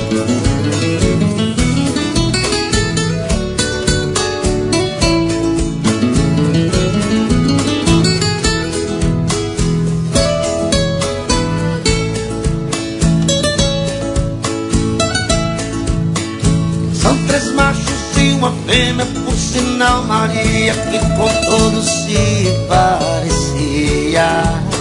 São três machos e uma fêmea, por sinal Maria, que com todos se parecia.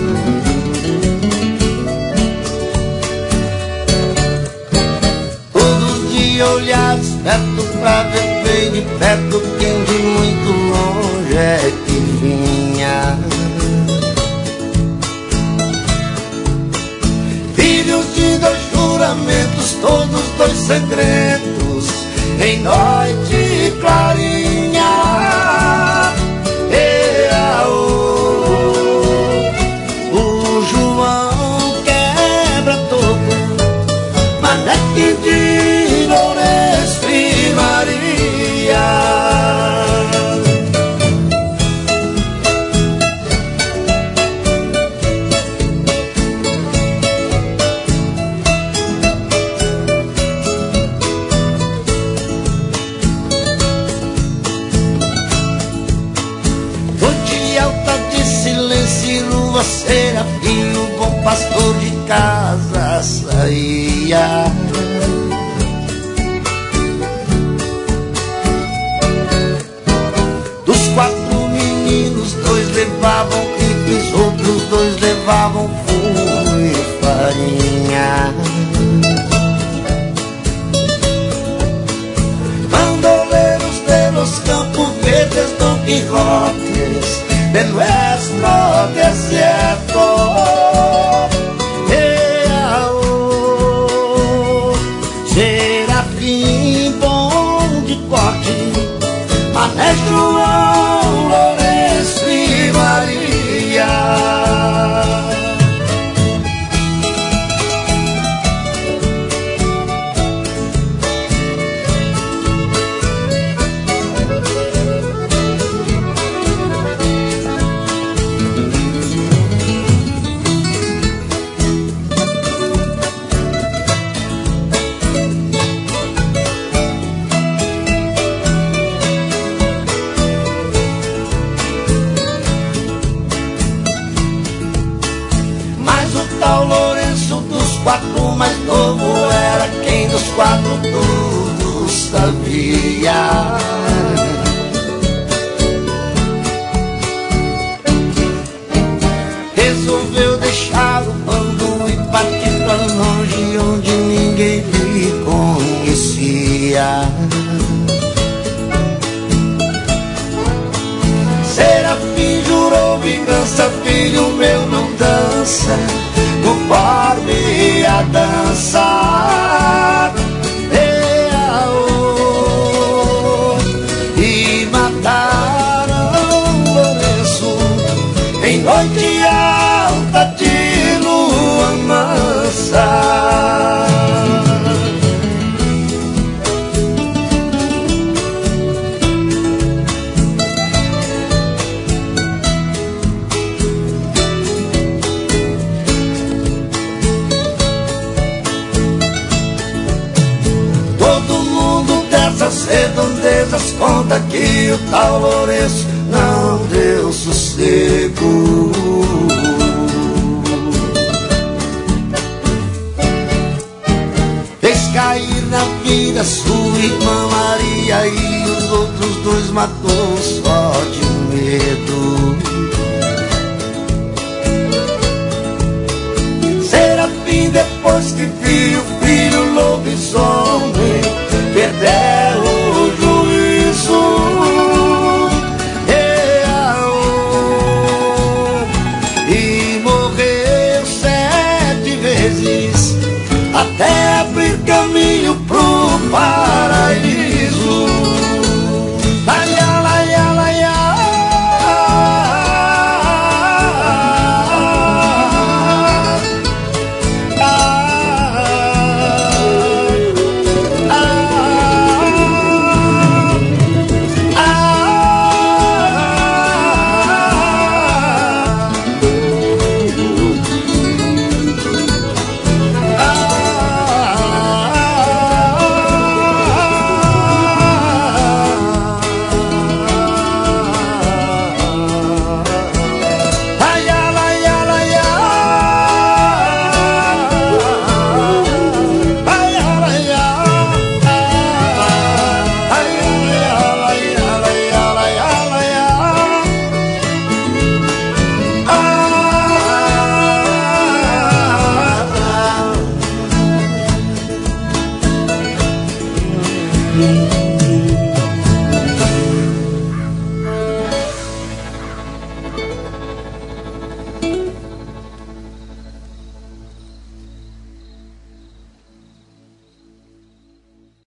Todos de olhares perto pra ver bem de perto quem de muito longe é que vinha. Filhos de dois juramentos, todos dois segredos, em noite clarinha. O João quebra toco, Maneque de Lourenço e Maria. Serafim, o bom pastor de casa saía. Dos quatro meninos, dois levavam e os outros dois levavam fumo e farinha. Bandoleiros de los Campos Verdes, Don Quijotes de nuestro desierto. Serafim bom de corte, Mané João, Lourenço e Maria. O mais novo era quem dos quatro tudo sabia. Resolveu deixar o bando e partir pra longe, onde ninguém lhe conhecia. Serafim jurou vingança, filho meu não dança conforme a dança. E mataram Lourenço em noite alta de lua mansa. As redondezas conta que o tal Lourenço não deu sossego. Fez cair na vida sua irmã Maria e os outros dois matou só de medo. Serafim, depois que viu o filho lobisomem perdeu o juízo, e morreu 7 vezes até abrir caminho pro paraíso. Laia, laia, laia. mim.